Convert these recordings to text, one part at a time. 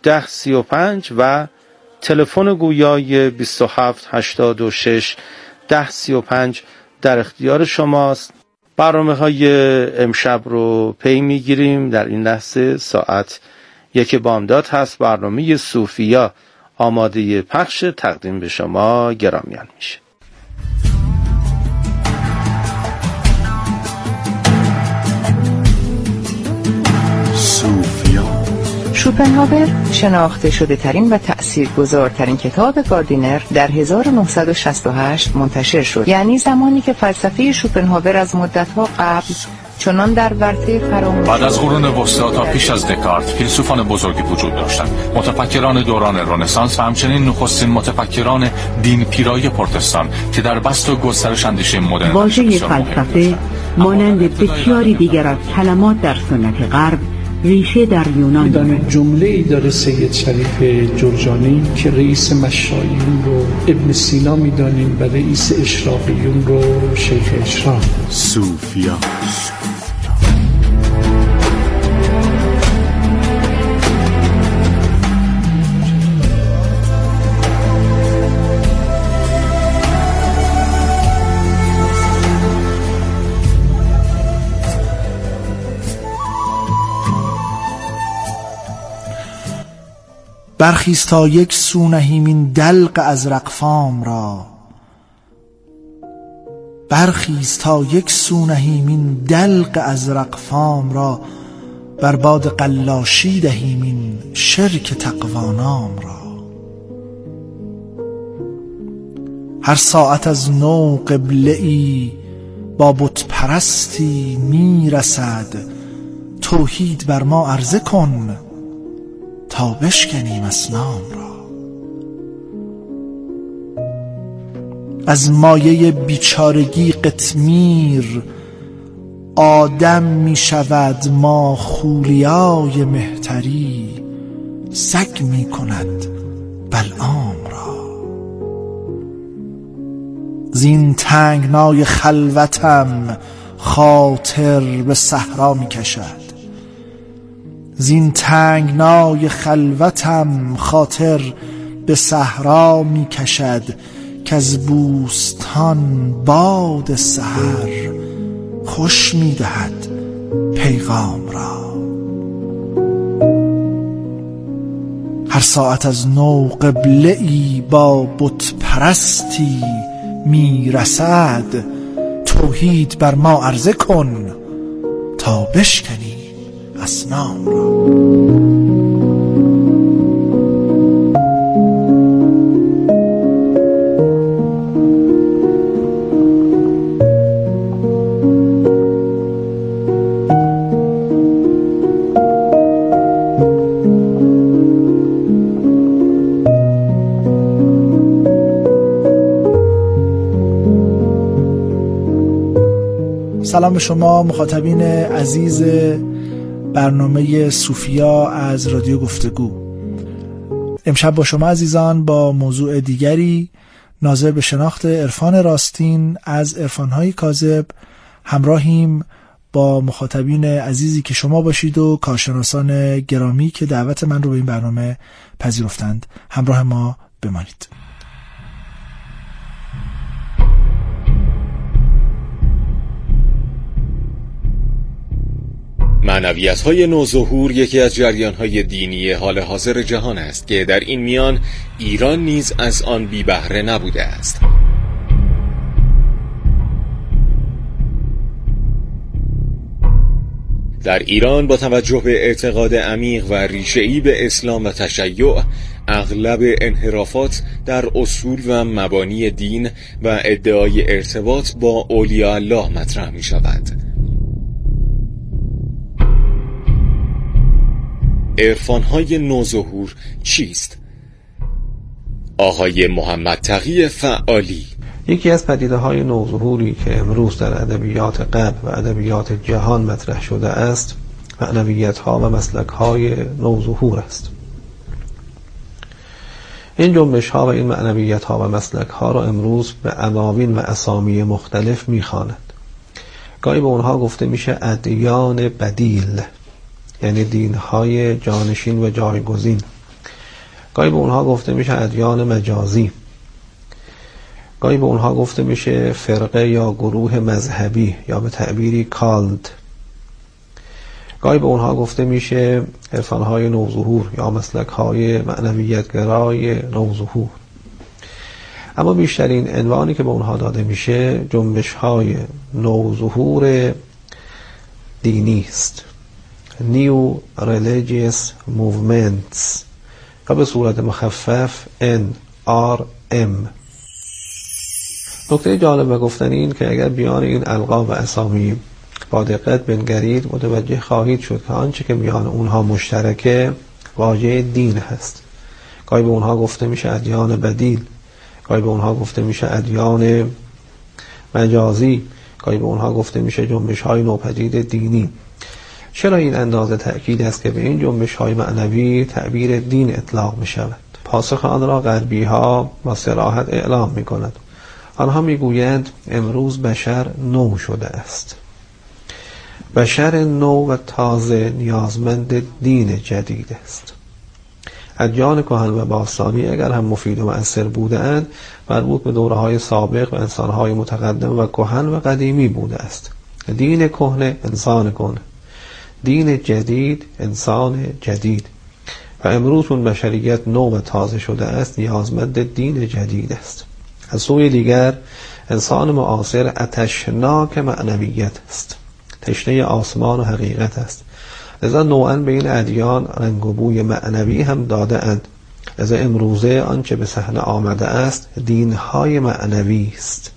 1035 و تلفن گویای 2786 1035 در اختیار شماست. برنامه‌های امشب رو پی می‌گیریم. در این لحظه ساعت 1 بامداد هست. برنامه صوفیا آماده پخش تقدیم به شما گرامیان میشه. شوپنهاور شناخته شده ترین و تأثیرگذارترین کتاب گاردینر در 1968 منتشر شد. یعنی زمانی که فلسفه شوپنهاور از مدت‌ها قبل چنان در ورطه فراموشی بعد از قرون وسطا تا پیش از دکارت فیلسوفان بزرگی وجود داشتند. متفکران دوران رنسانس و همچنین نخستین متفکران دین پیرایی پروتستان که در بسط و گسترش اندیشه مدرن واژه فلسفه مانند بسیاری دیگر از کلمات در سنت غرب ریشه در یونان دارد. جمله‌ای داره سید شریف جرجانی که رئیس مشایخ رو ابن سینا میدانیم و رئیس اشراقیون رو شیخ اشراق. صوفیا. برخیز تا یک سو نهیم این دلق ازرق فام را، برخیز تا یک سو نهیم این دلق ازرق فام را، بر باد قلاشی دهیم این شرک تقوانام را. هر ساعت از نو قبله ای با بت پرستی می رسد، توحید بر ما عرضه کن تا بشکنیم اصنام را. از مایه بیچارگی قطمیر آدم می شود، ما خولیای مهتری سگ می کند بلعام را. زین تنگنای خلوتم خاطر به صحرا می کشد، زین تنگنای خلوتم خاطر به صحرا می کشد، که از بوستان باد سحر خوش می دهد پیغام را. هر ساعت از نو قبله ای با بت پرستی می رسد، توحید بر ما عرضه کن تا بشکنی اصنام را. سلام به شما مخاطبین عزیز برنامه صوفیا از رادیو گفتگو. امشب با شما عزیزان با موضوع دیگری ناظر به شناخت عرفان راستین از عرفان‌های کاذب همراهیم با مخاطبین عزیزی که شما باشید و کارشناسان گرامی که دعوت من رو به این برنامه پذیرفتند. همراه ما بمانید. معنویت‌های نوظهور یکی از جریان‌های دینی حال حاضر جهان است که در این میان ایران نیز از آن بی بهره نبوده است. در ایران با توجه به اعتقاد عمیق و ریشه‌ای به اسلام و تشیع، اغلب انحرافات در اصول و مبانی دین و ادعای ارتباط با اولیاء الله مطرح می‌شود. عرفان‌های نوظهور چیست؟ آقای محمد تقی فعالی. یکی از پدیده‌های نوظهوری که امروز در ادبیات غرب و ادبیات جهان مطرح شده است، معنویت‌ها و مسلک‌های نوظهور است. این جنبش‌ها و این معنویت‌ها و مسلک‌ها را امروز به عناوین و اسامی مختلف می‌خوانند. گاهی به اونها گفته میشه ادیان بدیل، یعنی دین‌های جانشین و جایگزین. گاهی به اونها گفته میشه ادیان مجازی، گاهی به اونها گفته میشه فرقه یا گروه مذهبی یا به تعبیری کالد، گاهی به اونها گفته میشه عرفانهای نوظهور یا مسلکهای معنویتگرای نوظهور. اما بیشترین عنوانی که به اونها داده میشه جنبش‌های نوظهور دینی است، New Religious Movements، یا به صورت مخفف NRM. نکته جالب و گفتنی این که اگر بیان این القاب و اسامی با دقت بنگرید متوجه خواهید شد که آنچه که بیان اونها مشترکه واژه دین هست. گاهی به اونها گفته میشه ادیان بدیل، گاهی به اونها گفته میشه ادیان مجازی، گاهی به اونها گفته میشه جنبش‌های نوپدید دینی. چرا این اندازه تأکید است که به این جنبش‌های معنوی تعبیر دین اطلاق می‌شود؟ پاسخ آن را غربی‌ها با صراحت اعلام می‌کنند. آنها می‌گویند امروز بشر نو شده است. بشر نو و تازه نیازمند دین جدید است. ادیان کهن و باستانی اگر هم مفید و مؤثر بودند، مربوط به دوره‌های سابق و انسان‌های متقدم و کهن و قدیمی بوده است. دین کهنه انسان کهنه، دین جدید انسان جدید، و امروز چون بشریت نو و تازه شده است نیازمند دین جدید است. از سوی دیگر انسان معاصر آتشناک معنویت است، تشنه آسمان و حقیقت است، لذا نوعاً به این ادیان رنگ و بوی معنوی هم داده اند. لذا امروزه آنچه به صحنه آمده است دینهای معنوی است.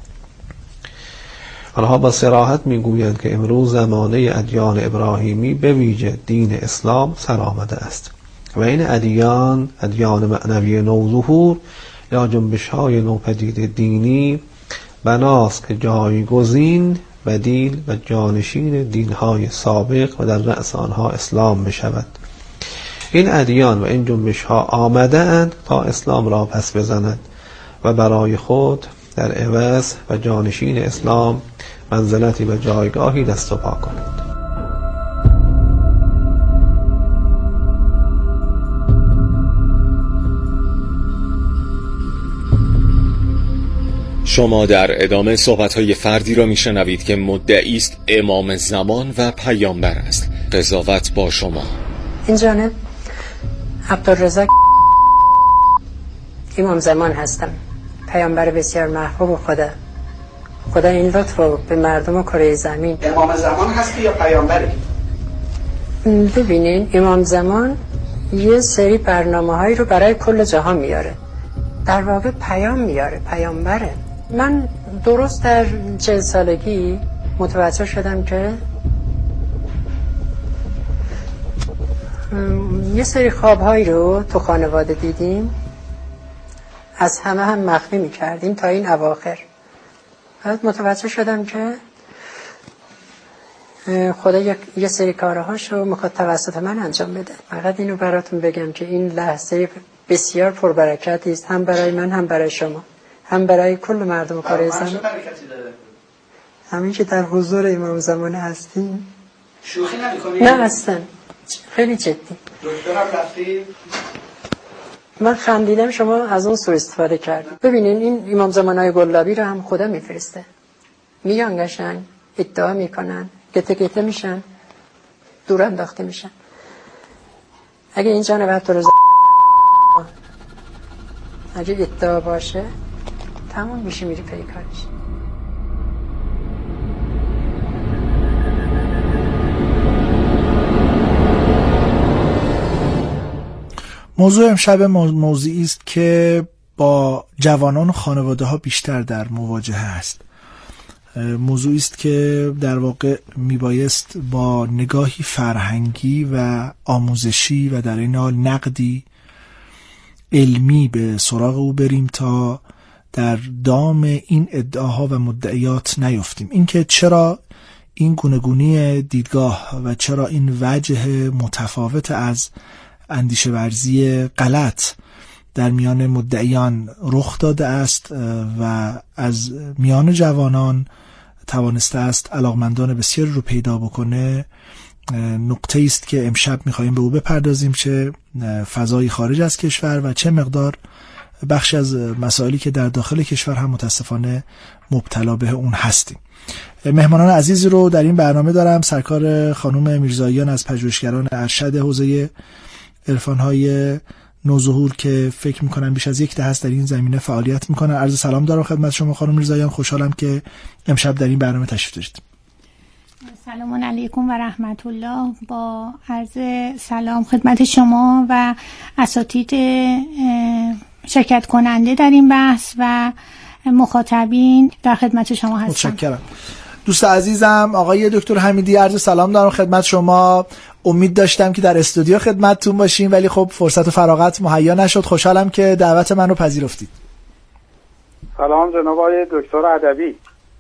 آنها با صراحت میگویند که امروز زمانه ادیان ابراهیمی به ویژه دین اسلام سر آمده است و این ادیان معنوی نوظهور یا جنبش‌های نوپدید دینی بناست که جایگزین، بدیل و جانشین دین‌های سابق و در رأس آنها اسلام بشود. این ادیان و این جنبش‌ها آمده اند تا اسلام را پس بزنند و برای خود در عوض و جانشین اسلام منزلتی و جایگاهی دست و پا کنند. شما در ادامه صحبت‌های فردی را میشنوید که مدعی است امام زمان و پیامبر است. قضاوت با شما. این جانب عبدالرزاق امام زمان هستم، پیامبر بسیار محبوب خدا این لطف رو به مردم کره زمین. امام زمان هستی یا پیامبری؟ ببینین امام زمان یه سری برنامه‌هایی رو برای کل جهان میاره، در واقع پیام میاره، پیامبره. من درست در 40 سالگی متوجه شدم که یه سری خوابهایی رو تو خانواده دیدیم، از همه هم مخفی میکردیم تا این اواخر. بعد متوجه شدم که خدا یه سری کارهاشو میخواد توسط من انجام بده. فقط اینو براتون بگم که این لحظه بسیار پربرکتی است، هم برای من، هم برای شما، هم برای کل مردم کره زمین. همین که در حضور امام زمان هستیم. شوخی نمی‌کنی؟ نه اصلا، خیلی جدی. دکترم رفتی؟ من خندیدم شما از اون سوء استفاده کردید. ببینین این امام زمانای گلابی رو هم خدا میفرسته، میان قشنگ ادعا میکنن، گته میشن، دور انداخته میشن. اگه این جانب عبدالرزاق اگه ادعا باشه تمام میشه، میری پی کارش. موضوع امشب موضوعی است که با جوانان و خانواده ها بیشتر در مواجهه است. موضوعی است که در واقع میبایست با نگاهی فرهنگی و آموزشی و در این حال نقدی علمی به سراغ او بریم تا در دام این ادعاها و مدعیات نیفتیم. اینکه چرا این گوناگونی دیدگاه و چرا این وجه متفاوت از اندیشه ورزی غلط در میان مدعیان رخ داده است و از میان جوانان توانسته است علاقمندان بسیار رو پیدا بکنه، نقطه است که امشب میخواییم به او بپردازیم، چه فضای خارج از کشور و چه مقدار بخشی از مسائلی که در داخل کشور هم متاسفانه مبتلا به اون هستیم. مهمانان عزیزی رو در این برنامه دارم. سرکار خانم میرزاییان از پژوهشگران ارشد حوزه عرفان‌های نوظهور که فکر میکنم بیش از 10 دهه در این زمینه فعالیت میکنن. عرض سلام دارم خدمت شما خانم میرزاییان. خوشحالم که امشب در این برنامه تشریف دارید. سلام علیکم و رحمت الله. با عرض سلام خدمت شما و اساتید شرکت کننده در این بحث و مخاطبین در خدمت شما هستم. متشکرم. دوست عزیزم آقای دکتر حمیدی، عرض سلام دارم خدمت شما. امید داشتم که در استودیو خدمتتون باشیم ولی خب فرصت و فراغت مهیا نشد. خوشحالم که دعوت من رو پذیرفتید. سلام جناب آقای دکتر ادبی.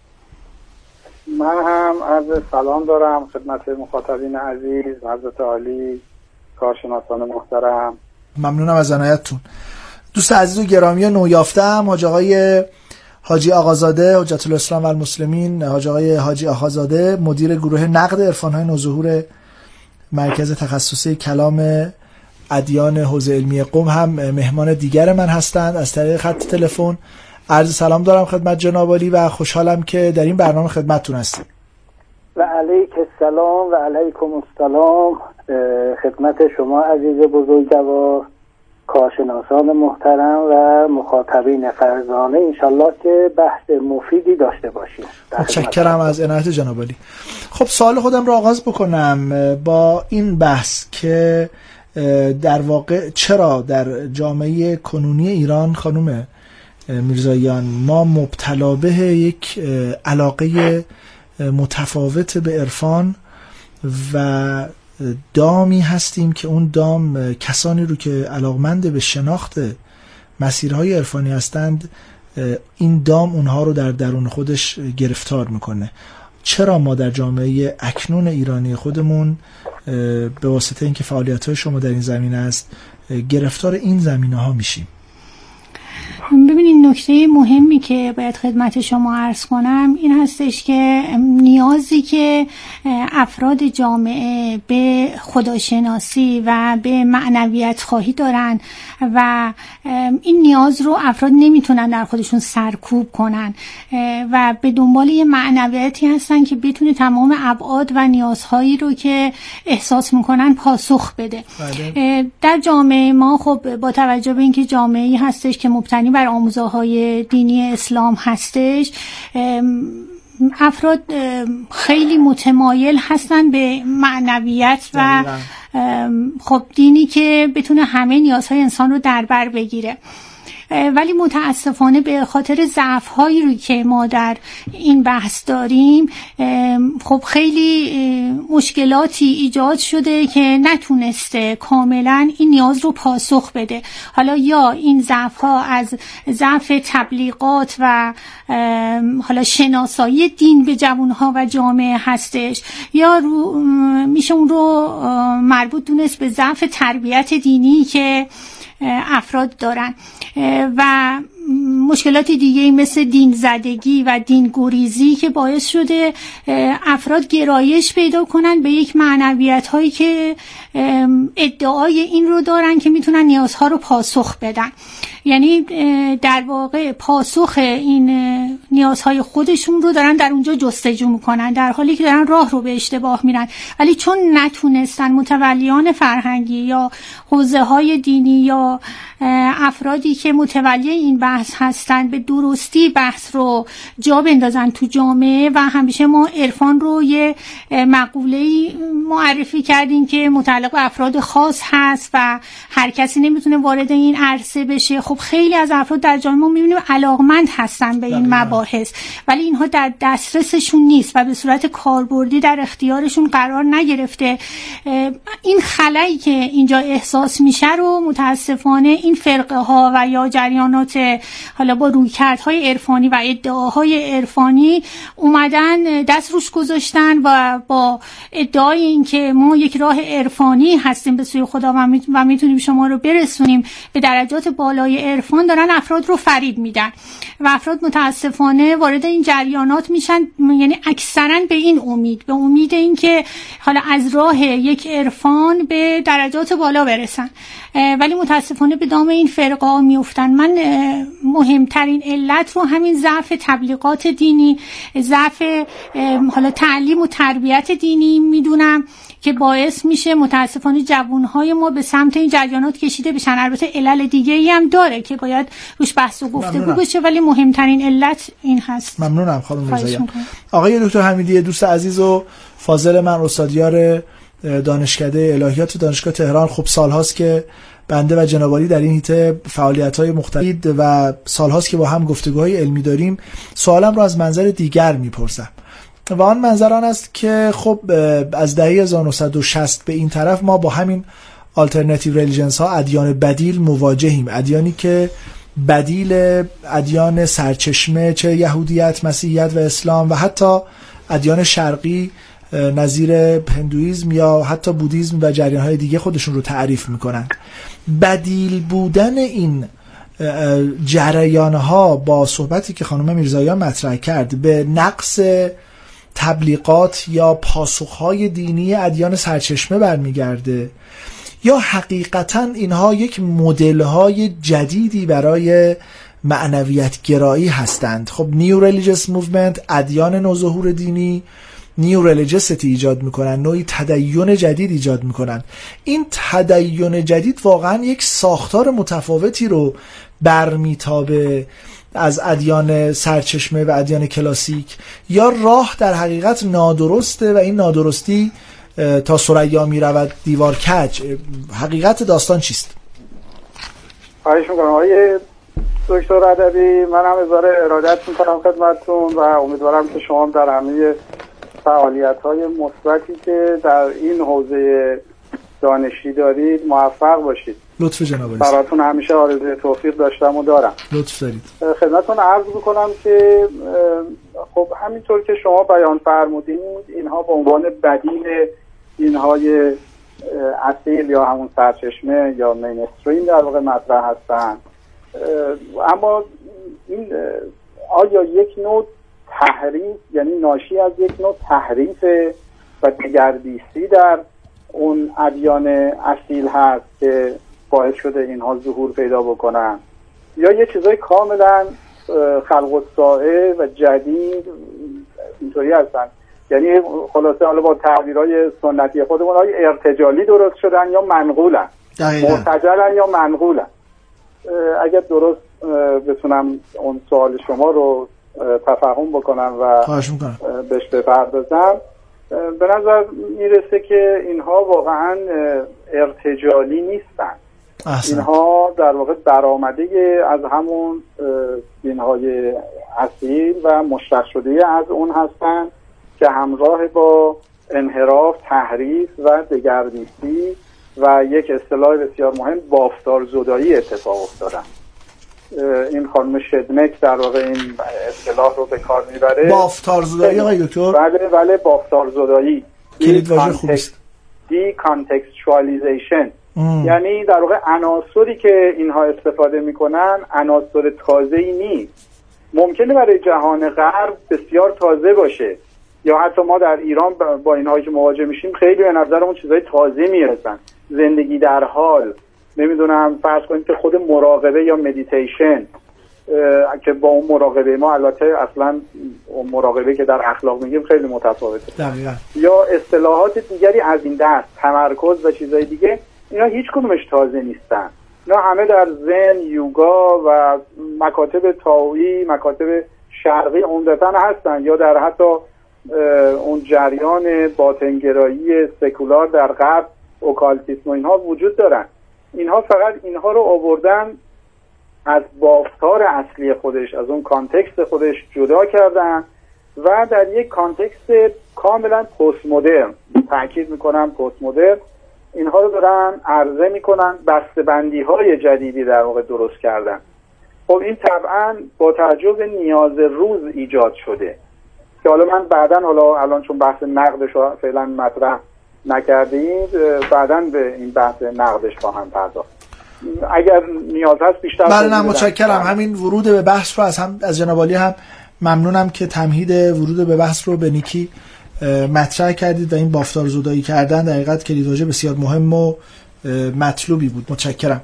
من هم عرض سلام دارم خدمت مخاطبین عزیز، حضرت عالی، کارشناسان محترم. ممنونم از عنایتتون. دوست عزیز و گرامی نویافتم حاج آقای حاجی آقازاده حجت الاسلام و المسلمین، حاج آقای حاجی آقازاده مدیر گروه نقد عرفان‌های نوظهور مرکز تخصصی کلام ادیان حوزه علمی قم هم مهمان دیگر من هستند از طریق خط تلفن. عرض سلام دارم خدمت جناب عالی و خوشحالم که در این برنامه خدمتتون هستم. و علیک السلام و علیکم السلام خدمت شما عزیز بزرگوار، کارشناسان محترم و مخاطبین فرزانه. انشالله که بحث مفیدی داشته باشیم. متشکرم از عنایت جناب عالی. خب سوال خودم رو آغاز بکنم با این بحث که در واقع چرا در جامعه کنونی ایران خانم میرزاییان ما مبتلا به یک علاقه متفاوت به عرفان و دامی هستیم که اون دام کسانی رو که علاقمند به شناخت مسیرهای عرفانی هستند این دام اونها رو در درون خودش گرفتار میکنه. چرا ما در جامعه اکنون ایرانی خودمون به واسطه اینکه فعالیت‌های شما در این زمینه است گرفتار این زمینه‌ها میشیم؟ ببینید نکته مهمی که باید خدمت شما عرض کنم این هستش که نیازی که افراد جامعه به خداشناسی و به معنویت خواهی دارن و این نیاز رو افراد نمیتونن در خودشون سرکوب کنن و به دنبال یه معنویتی هستن که بتونه تمام ابعاد و نیازهایی رو که احساس میکنن پاسخ بده. در جامعه ما خب با توجه به اینکه جامعه‌ای هستش که مبتنی بر آموزه‌های دینی اسلام هستش، افراد خیلی متمایل هستن به معنویت و خب دینی که بتونه همه نیازهای انسان رو در بر بگیره. ولی متاسفانه به خاطر ضعف‌هایی رو که ما در این بحث داریم خب خیلی مشکلاتی ایجاد شده که نتونسته کاملا این نیاز رو پاسخ بده. حالا یا این ضعف‌ها از ضعف تبلیغات و حالا شناسایی دین به جوانها و جامعه هستش یا میشه اون رو مربوط دونست به ضعف تربیت دینی که افراد دارن و مشکلات دیگه مثل دین زدگی و دین گریزی که باعث شده افراد گرایش پیدا کنن به یک معنویت هایی که ادعای این رو دارن که میتونن نیازها رو پاسخ بدن. یعنی در واقع پاسخ این نیازهای خودشون رو دارن در اونجا جستجو میکنن در حالی که دارن راه رو به اشتباه میرن، ولی چون نتونستن متولیان فرهنگی یا حوزه های دینی یا افرادی که متولی این بحث هستن به درستی بحث رو جا بندازن تو جامعه و همیشه ما عرفان رو یه مقوله‌ای معرفی کردیم که متعلق به افراد خاص هست و هر کسی نمیتونه وارد این عرصه بشه. خب خیلی از افراد در جامعه ما میبینیم علاقمند هستن به این مباحث ولی اینها در دسترسشون نیست و به صورت کاربردی در اختیارشون قرار نگرفته. این خلایی که اینجا احساس میشه رو متاسفانه این فرقه ها و یا جریانات حالا با رویکردهای عرفانی و ادعاهای عرفانی اومدن دست روش گذاشتن و با ادعای اینکه ما یک راه عرفانی هستیم به سوی خدا و میتونیم شما رو برسونیم به درجات بالای عرفان، دارن افراد رو فریب میدن و افراد متاسفانه وارد این جریانات میشن، یعنی اکثرا به این امید اینکه حالا از راه یک عرفان به درجات بالا برسن، ولی متاسفانه به دام این فرقه میافتن. من مهمترین علت رو همین ضعف تبلیغات دینی، ضعف حالا تعلیم و تربیت دینی میدونم که باعث میشه متاسفانه جوانهای ما به سمت این جریانات کشیده بشن. البته علل دیگه‌ای هم داره که باید روش بحث و گفتگو بشه، ولی مهمترین علت این هست. ممنونم خانم رضایی. آقای دکتر حمیدی، دوست عزیز و فاضل من، استادیار دانشکده الهیات دانشگاه تهران، خب سالهاست که بنده و جنابعالی در این حیطه فعالیت‌های مختلف و سالهاست که با هم گفتگوهای علمی داریم. سوالم رو از منظر دیگر میپرسم و آن منظر آن است که خب از دهه 1960 به این طرف ما با همین آلترناتیو ریلیجنز ها، ادیان بدیل مواجهیم، ادیانی که بدیل ادیان سرچشمه، چه یهودیت، مسیحیت و اسلام و حتی ادیان شرقی نظیر هندویسم یا حتی بودیسم و جریان‌های دیگه خودشون رو تعریف میکنن. بدیل بودن این جریان‌ها با صحبتی که خانم میرزاییان مطرح کرد به نقص تبلیغات یا پاسخهای دینی ادیان سرچشمه برمیگرده، یا حقیقتا اینها یک مدل‌های جدیدی برای معنویت گرایی هستند؟ خب نیو ریلیجیس موومنت، ادیان نوظهور دینی نیو ریلیجیسیتی ایجاد میکنن، نوعی تدین جدید ایجاد میکنن. این تدین جدید واقعا یک ساختار متفاوتی رو برمیتابه از ادیان سرچشمه و ادیان کلاسیک، یا راه در حقیقت نادرسته و این نادرستی تا ثریا میرود دیوار کج؟ حقیقت داستان چیست؟ خواهش میکنم آقای دکتر ادبی، من هم اظهار ارادت میکنم خدمتتون و امیدوارم که شما در همه فعالیت‌های مثبتی که در این حوزه دانشی دارید موفق باشید. لطف جناب عالی. براتون همیشه آرزوی توفیق داشتم و دارم. لطف دارید. خدمتتون عرض می‌کنم که خب همینطور که شما بیان فرمودید، اینها به عنوان بدیل اینهای اصیل یا همون سرچشمه یا مینستریم در واقع مطرح هستن. اما این آیا یک نوع تحریف، یعنی ناشی از یک نوع تحریف و دگردیسی در اون ادیان اصیل هست که باعث شده اینها ظهور پیدا بکنن، یا یه چیزای کاملا خلق الساعه و جدید اینطوری هستن؟ یعنی خلاصه حالا با تعبیرهای سنتی خودمون ارتجالی درست شدن یا منقولن، مرتجلن یا منقولن. اگر درست بتونم اون سوال شما رو تفهم بکنم و بهش بپردازم، به نظر میرسه که اینها واقعا ارتجالی نیستن. اینها در واقع برآمده از همون دینهای اصیل و مشتق شده از اون هستن که همراه با انحراف، تحریف و دگردیسی و یک اصطلاح بسیار مهم بافتارزدایی اتفاق افتادن. این خانم شدمک در واقع این اصطلاح رو به کار میبره. بافتارزدایی آقای دکتر؟ بله بافتارزدایی. کلیدواژه خوبی است. دی کانتکستوالایزیشن، یعنی در واقع عناصری که اینها استفاده میکنن عناصر تازه‌ای نیست. ممکنه برای جهان غرب بسیار تازه باشه، یا حتی ما در ایران با اینهایی که مواجه میشیم خیلی به نظرمون چیزای تازه میرسن. زندگی در حال، نمیدونم فرض کنید که خود مراقبه یا مدیتیشن که با اون مراقبه ما البته اصلا اون مراقبه که در اخلاق میگیم خیلی متفاوته، دقیقاً، یا اصطلاحات دیگری از این دست، تمرکز و چیزای دیگه، اینا هیچ کدومش تازه نیستن. اینا همه در زن، یوگا و مکاتب تائویی، مکاتب شرقی عمدتاً هستن، یا در حتی اون جریان باطنگرایی سکولار در غرب، اوکالتیسم و اینها وجود دارن. اینها فقط اینها رو آوردن از بافتار اصلی خودش، از اون کانتکست خودش جدا کردن و در یک کانتکست کاملا پست مدرن، تاکید میکنم پست مدرن، اینها رو دارن عرضه میکنن، بسته‌بندی های جدیدی در واقع درست کردن. خب این طبعا با توجه به نیاز روز ایجاد شده که حالا من بعداً، حالا الان چون بحث نقدش رو فعلا مطرح نکردید، بعداً به این بحث نقدش خواهم پرداخت اگر نیاز هست بیشتر. بله نه متشکرم. همین ورود به بحث رو از جناب عالی هم ممنونم که تمهید ورود به بحث رو به نیکی مطرح کردید و این بافتار زدایی کردن در حقیقت کلیدواژه بسیار مهم و مطلوبی بود. متشکرم.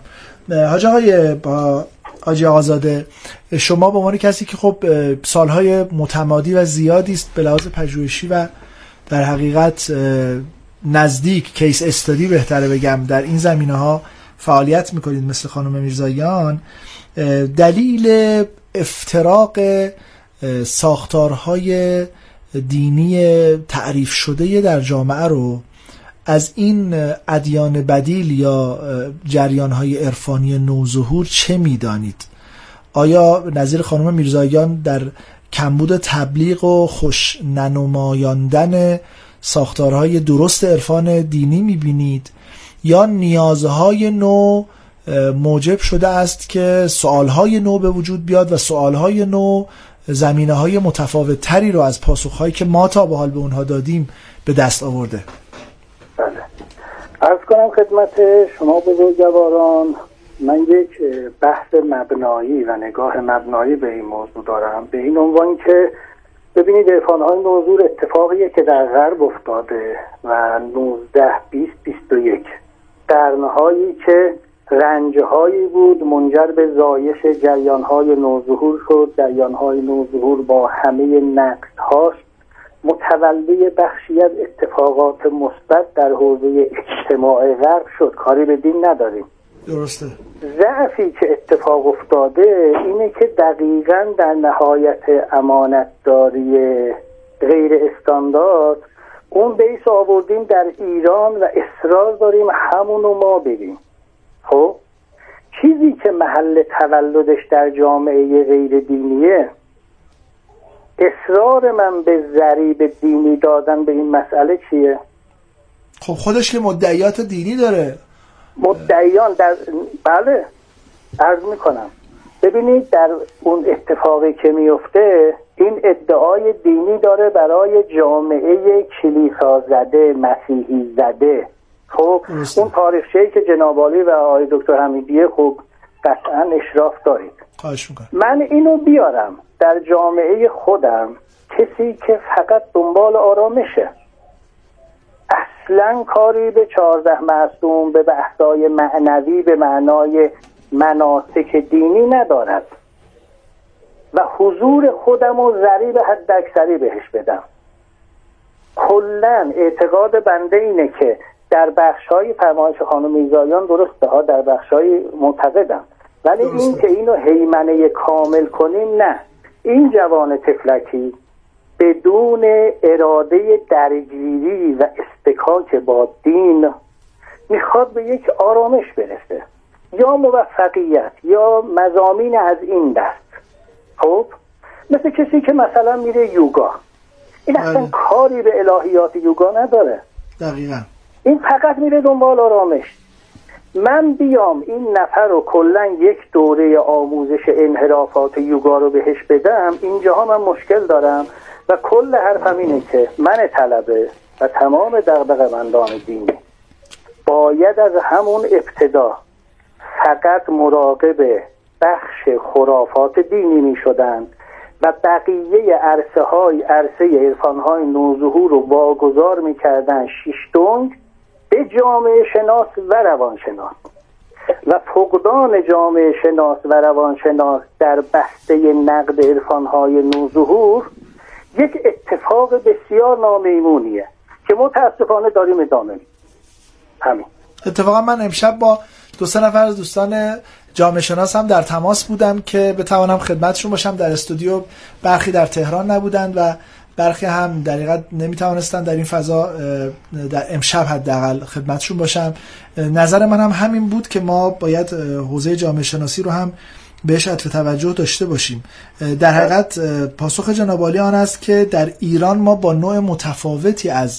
حاجی آقازاده، شما به عنوان کسی که خب سالهای متمادی و زیادی است به لحاظ پژوهشی و در حقیقت نزدیک کیس استادی بهتره بگم در این زمینه‌ها فعالیت میکنید مثل خانم میرزاییان، دلیل افتراق ساختارهای دینی تعریف شده در جامعه رو از این ادیان بدیل یا جریان‌های عرفانی نوظهور چه می‌دانید؟ آیا نظیر خانم میرزاییان در کمبود تبلیغ و خوش ننمایاندن ساختارهای درست عرفان دینی می‌بینید یا نیازهای نو موجب شده است که سوالهای نو به وجود بیاد و سوالهای نو زمینه‌های متفاوت تری رو از پاسخهایی که ما تا به حال به اونها دادیم به دست آورده؟ بله. عرض کنم خدمت شما بزرگواران، من یک بحث مبنایی و نگاه مبنایی به این موضوع دارم، به این عنوان که ببینید عرفان‌های نوظهور اتفاقیه که در غرب افتاده و 19 20 21 قرن‌هایی که رنج‌هایی بود منجر به زایش جریان‌های نوظهور شد. جریان‌های نوظهور با همه نقص‌هاش متولی بخشی از اتفاقات مثبت در حوزه اجتماع غرب شد. کاری به دین نداریم. درسته. ضعفی که اتفاق افتاده اینه که دقیقاً در نهایت امانتداری غیر استاندارد اون بیس آوردیم در ایران و اصرار داریم همونو ما بگیم. خب چیزی که محل تولدش در جامعه غیر دینیه، اصرار من به ضریب دینی دادن به این مسئله چیه؟ خب خودش که مدعیات دینی داره. مدعیان در بله عرض میکنم، ببینید در اون اتفاقی که میفته این ادعای دینی داره برای جامعه کلیسا زده، مسیحی زده. خب اون تاریخچه‌ای که جناب عالی و آقای دکتر حمیدی خوب قطعا اشراف دارید. خواهش میکنم. من اینو بیارم در جامعه خودم، کسی که فقط دنبال آرامشه، اصلا کاری به 14 معصوم، به بحثای معنوی به معنای مناسک دینی ندارد و حضور خودم و ضریب حد اکثری بهش بدم. کلن اعتقاد بنده اینه که در بخش‌های فرمایش خانم میرزاییان درسته ها، در بخش‌های معتقدم، ولی این که اینو هیمنه کامل کنیم نه. این جوان تفلکی بدون اراده درگیری و استکاک با دین میخواد به یک آرامش برسه یا موفقیت یا مضامین از این دست. خب مثل کسی که مثلا میره یوگا، این اصلا کاری به الهیات یوگا نداره. دقیقاً این فقط میره دنبال آرامش. من بیام این نفر رو کلن یک دوره آموزش انحرافات یوگا رو بهش بدم، اینجاها من مشکل دارم و کل حرفم اینه که من طلبه و تمام دغدغه‌مندان دینی باید از همون ابتدا فقط مراقب بخش خرافات دینی می شدند و بقیه عرصه عرفان‌های نوظهور رو واگذار می کردن شیشتونگ به جامعه شناس و روانشناس و فقدان جامعه شناس و روانشناس در بسته نقد عرفان‌های نوظهور یک اتفاق بسیار نامیمونیه که متاسفانه داریم ادامه میدیم. همین. اتفاقا من امشب با 2-3 نفر از دوستان جامعه شناس هم در تماس بودم که بتوانم خدمتشون باشم در استودیو. برخی در تهران نبودند و برخی هم در حقیقت نمیتوانستن در این فضا در امشب حداقل خدمتشون باشم. نظر من هم همین بود که ما باید حوزه جامعه شناسی رو هم بهش عطف توجه داشته باشیم. در حقیقت پاسخ جناب عالی آن است که در ایران ما با نوع متفاوتی از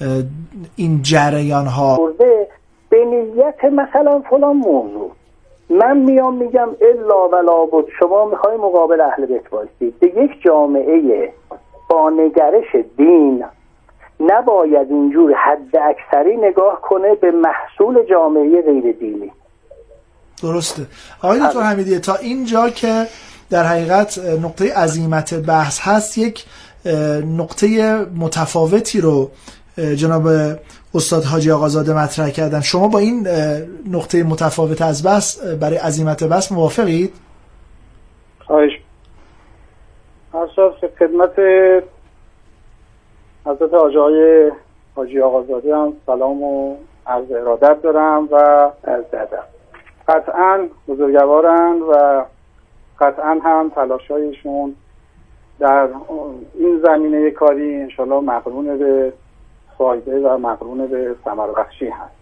این جریان ها به نیت مثلا فلان موضوع من میام میگم الا ولا بد، شما میخوای مقابل اهل بیت باشید. به یک جامعه با نگرش دین نباید اینجور حد اکثری نگاه کنه به محصول جامعه غیر دینی. درسته آقای دکتر حمیدی، تا اینجا که در حقیقت نقطه عزیمت بحث هست، یک نقطه متفاوتی رو جناب استاد حاجی آقازاده مطرح کردن. شما با این نقطه متفاوت از بحث برای عزیمت بحث موافقید؟ خواهش خدمت حضرت حاجی آقازاده هم سلام و عرض ارادت دارم و عرض ادب. قطعا بزرگوارن و قطعا هم تلاشایشون در این زمینه کاری انشالله مقرون به فایده و مقرون به ثمربخشی هست.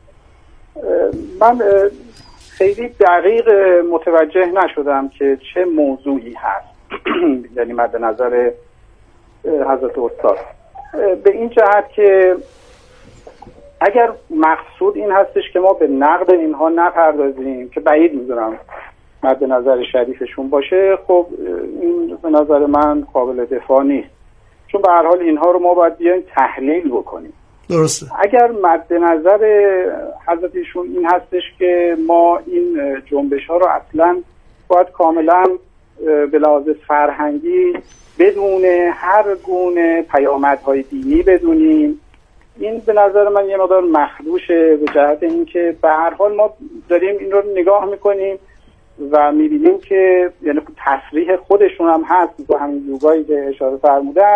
من خیلی دقیق متوجه نشدم که چه موضوعی هست یعنی مد نظر حضرت استاد، به این جهت که اگر مقصود این هستش که ما به نقد اینها نپردازیم که بعید می‌دونم مد نظر شریفشون باشه، خب این به نظر من قابل دفاع نیست، چون به هر حال اینها رو ما باید بیایم تحلیل بکنیم. درسته. اگر مد نظر حضرتشون این هستش که ما این جنبش ها رو اصلا باید کاملا به لحاظ فرهنگی بدون هر گونه پیامدهای دینی بدونیم، این به نظر من یه مقدار مخدوشه، به جهت اینکه به هر حال ما داریم این رو نگاه میکنیم و میبینیم که یعنی تصریح خودشون هم هست با همین یوگایی که اشاره فرمودن،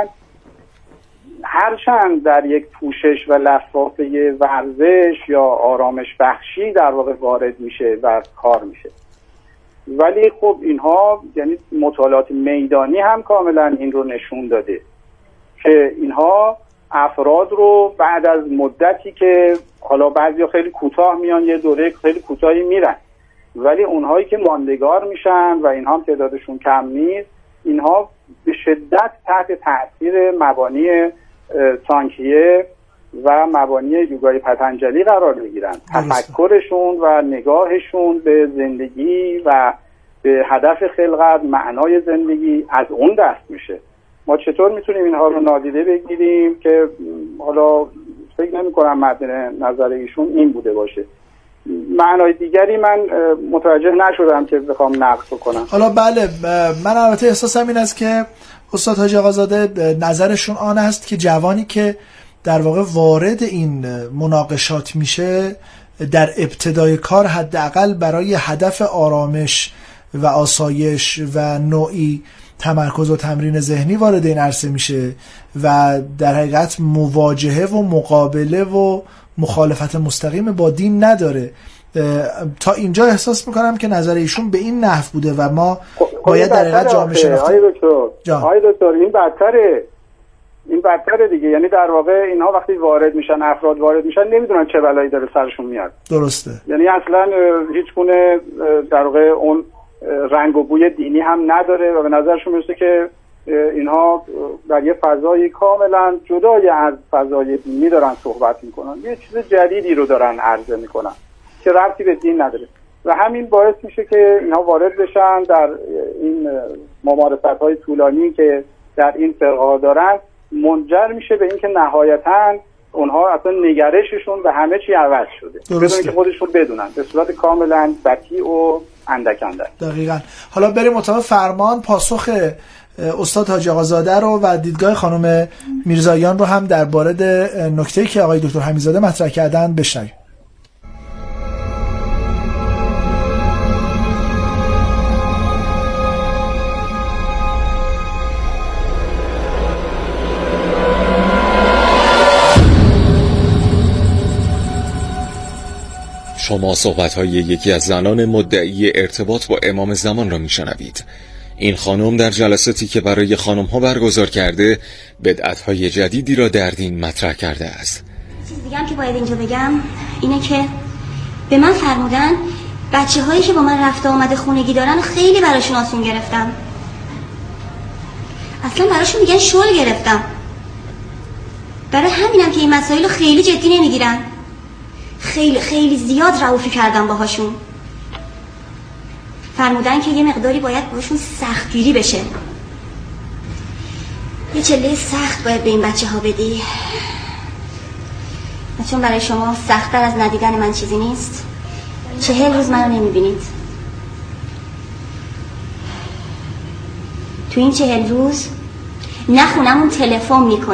هرچند در یک پوشش و لفافه ورزش یا آرامش بخشی در واقع وارد میشه و کار میشه، ولی خب اینها یعنی مطالعات میدانی هم کاملا این رو نشون داده که اینها افراد رو بعد از مدتی که حالا بعضیا خیلی کوتاه میان، یه دوره خیلی کوتاهی میرن، ولی اونهایی که ماندگار میشن و اینها هم تعدادشون کم نیست، اینها به شدت تحت تاثیر مبانی سانکیه و مبانی یوگای پتنجلی قرار میگیرن. تفکرشون و نگاهشون به زندگی و به هدف خلقت، معنای زندگی از اون دست میشه. ما چطور میتونیم اینها رو نادیده بگیریم که حالا فکر نمی کنم مد نظر ایشون این بوده باشه. معنای دیگری من متوجه نشدم که بخوام نقد کنم. حالا بله، من البته احساسم این است که استاد حاجی آقازاده نظرشون آن است که جوانی که در واقع وارد این مناقشات میشه در ابتدای کار حداقل برای هدف آرامش و آسایش و نوعی تمرکز و تمرین ذهنی وارد این عرصه میشه و در حقیقت مواجهه و مقابله و مخالفت مستقیم با دین نداره. تا اینجا احساس میکنم که نظر ایشون به این نحو بوده و ما باید در حقیقت جامعه شناختی. آقای دکتر این بدتره دیگه، یعنی در واقع اینها وقتی وارد میشن، افراد وارد میشن، نمیدونن چه بلایی داره سرشون میاد. درسته. یعنی اصلا هیچ گونه در واقع اون رنگ و بوی دینی هم نداره و به نظرشون میرسه که اینها در یه فضایی کاملا جدای از فضای دینی دارن صحبت میکنن، یه چیز جدیدی رو دارن عرضه میکنن که ربطی به دین نداره و همین باعث میشه که اینها وارد بشن در این ممارست‌های طولانی که در این فرقه دارن، منجر میشه به اینکه نهایتاً اونها اصلا نگرششون به همه چی عوض شده بدون اینکه خودشون بدونن، به صورت کاملا بطیء و اندک. دقیقاً. حالا بریم مطابق فرمان پاسخ استاد حاجی آقازاده رو و دیدگاه خانم میرزاییان رو هم در مورد نکته‌ای که آقای دکتر حمیدزاده مطرح کردن بشنویم. شما صحبت‌های یکی از زنان مدعی ارتباط با امام زمان را می‌شنوید. این خانم در جلساتی که برای خانم‌ها برگزار کرده، بدعت‌های جدیدی را در دین مطرح کرده است. چیز دیگه هم که باید اینجا بگم اینه که به من فرمودن بچه‌هایی که با من رفته آمده خونگی دارن خیلی براشون آسون گرفتم. اصلا براشون میگن شل گرفتم. برای همینم که این مسائل رو خیلی جدی نمیگیرن. خیلی زیاد رعوفی کردم باهاشون. فرمودن که یه مقداری باید باشون سختگیری بشه. یه چله سخت باید به این بچه ها بدی، چون برای شما سخت‌تر از ندیدن من چیزی نیست. 40 روز منو نمیبینید. تو این 40 روز نه خونمون تلفن میکنه